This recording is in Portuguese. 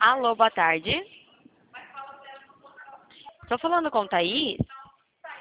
Alô, boa tarde. Estou falando com o Thaís?